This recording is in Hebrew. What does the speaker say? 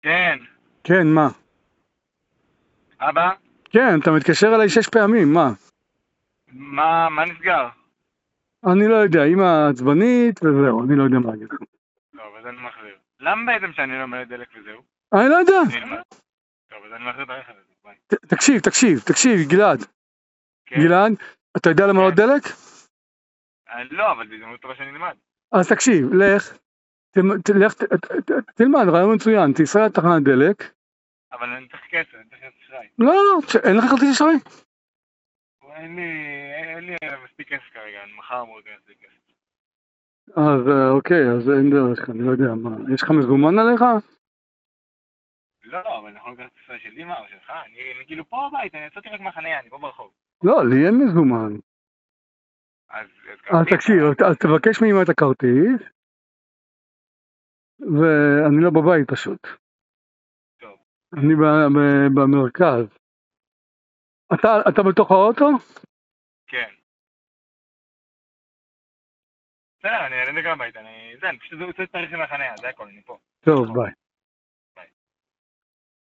כן. כן, מה? אבא? כן, אתה מתקשר אליי 6 פעמים, מה? מה נסגר? אני לא יודע, אמא עצבנית וזהו, אני לא יודע מה להגיד לך. טוב, אז אני מחזיר. למה בעצם שאני לא מלא דלק וזהו? אני לא יודע. אני אלמד. טוב, אז אני מחזיר את הרכב הזה, ביי. תקשיב, גלעד. כן? גלעד, אתה יודע למלא כן. דלק? לא, אבל זו הזדמנות טובה שאני אלמד. אז תקשיב, תלמד, רעיון מצוין, תיסע לתחנת דלק. אבל אני צריך כסף, אני צריך כסף אשראי. לא, אין לך כרטיס אשראי? אין לי מספיק כסף כרגע, אני מחר אמור להיכנס לי כסף. אז אוקיי, אז אין דרך, אני לא יודע מה. יש לך מזומן עליך? לא, אבל אני יכול לקחת אשראי של אמא או שלך, אני כאילו פה בבית, אני יצאתי רק מהחניה, אני פה ברחוב. לא, לי אין מזומן. אז אז כרטיס, תקשיב, אז תבקש מאמא את הכרטיס, ואני לא בבית פשוט. טוב. אני במרכז. אתה בתוך האוטו? כן. בסדר, אני אעלה גם הביתה, אני פשוט יוצא את הרכב מהחניה, זה הכל, אני פה. טוב, ביי.